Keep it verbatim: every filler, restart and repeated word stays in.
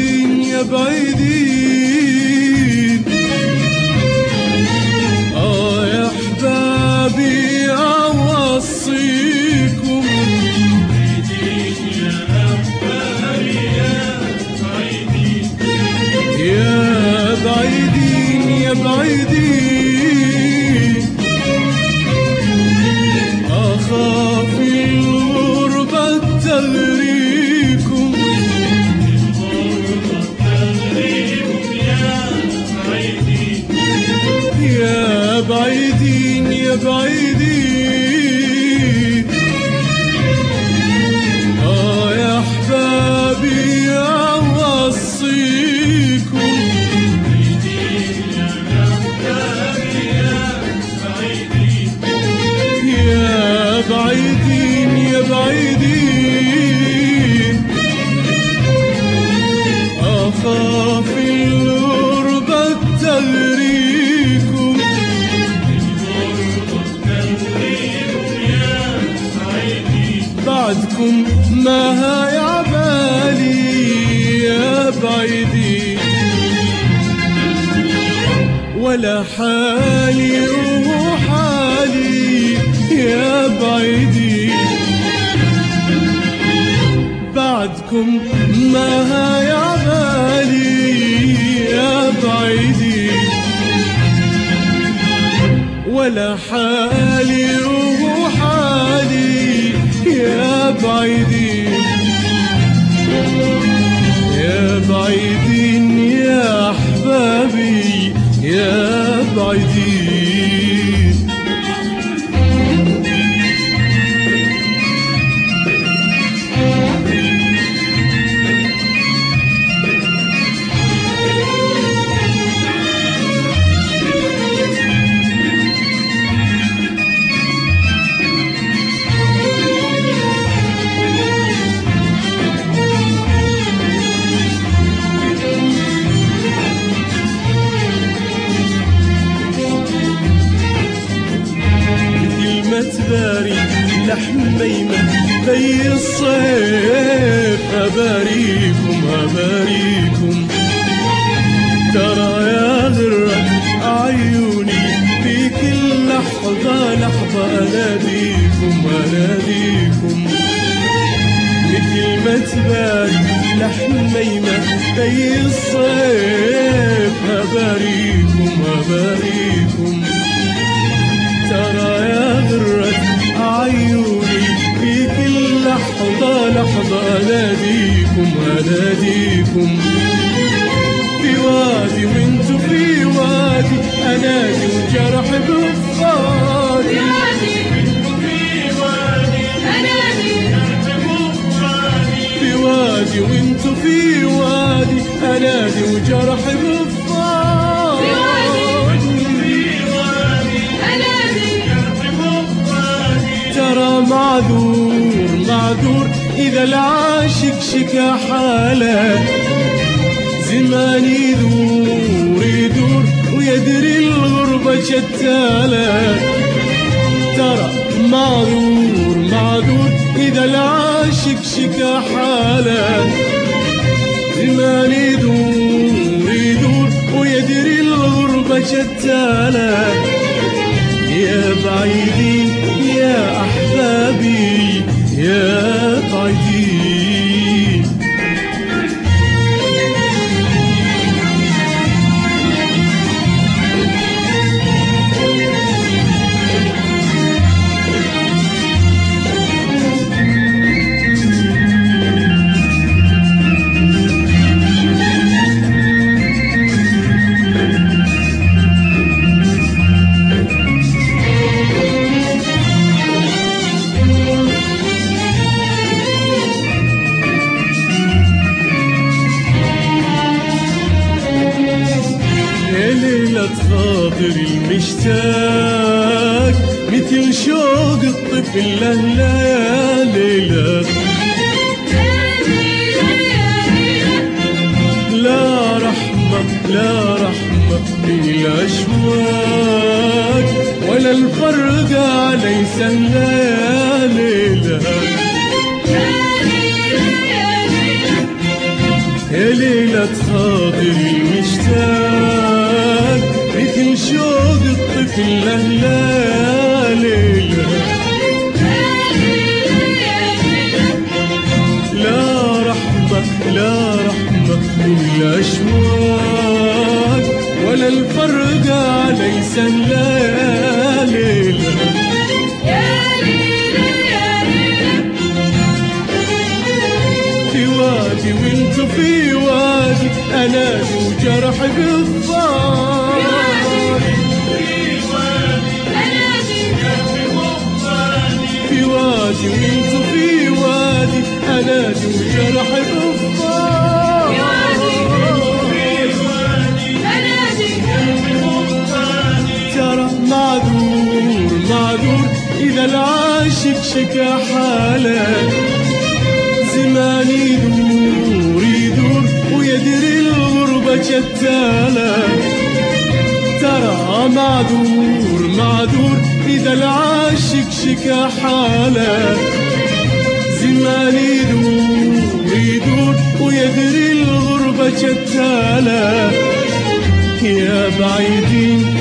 بعيدين يا بعيدين، آه يا أحبابي أوصيكم، بعيدين يا أحبابي يا بعيدين، يا بعيدين يا بعيدين، أخاف الغربة تغريكم، الغربة تغريكم يا بعيدين، يا بعيدين يا بعيدين، آه يا أحبابي أوصيكم، بعيدين يا أحبابي يا بعيدين، يا بعيدين يا بعيدين، أخاف الغربة تغريكم، الغربة تغريكم يا بعيدين، بعدكم ما هاي عبالي يا بعيدين، ولا حالي وحالي يا بعيدين، بعدكم ما هاي عبالي يا بعيدين، ولا حالي وحالي يا بعيدين، يا بعيدين يا أحبابي يا بعيدين. تباري لحميمة في الصيف، أباريكم أباريكم، ترى يا غرة عيوني في كل لحظة لحظة أناديكم أناديكم، مثل ما تباري لحميمة في الصيف، أباريكم أباريكم، ترى يا غرة عيوني في كل لحظة لحظة أناديكم أناديكم، في وادي وانتو في وادي، أنادي وجرح بفادي، في وادي وانتو في وادي، أنادي وجرح بفادي، ترى معذور معذور إذا العاشق شكا حاله، زمان يدور يدور ويدري الغربة شتاله، ترى معذور معذور إذا العاشق شكا حاله، زمان يدور يدور ويدري الغربة شتاله، يا بعيدين يا أحبابي يا بعيدين. خاطري المشتاق مثل شوق الطفل له يا ليلى، لا رحمة لا رحمة بالأشواق، ولا الفرقة علي سهلة يا ليلى، يا ليلة خاطري المشتاق مثل شوق الطفل لهلا ليلة لا رحمة لا رحمة من الأشواق ولا الفرق علي سهلا ليلة في وادي وانت في وادي انادي وجرحي بالضار في وادي وانت في وادي انادي وجرحي بالضار ترى معذور معذور اذا العاشق شكا حاله زمان يدور يدور ويدري الغربة جتالة ترى معذور معذور إذا العاشق شكا حاله زمان يدور يدور ويدري الغربة جتالة يا بعيدين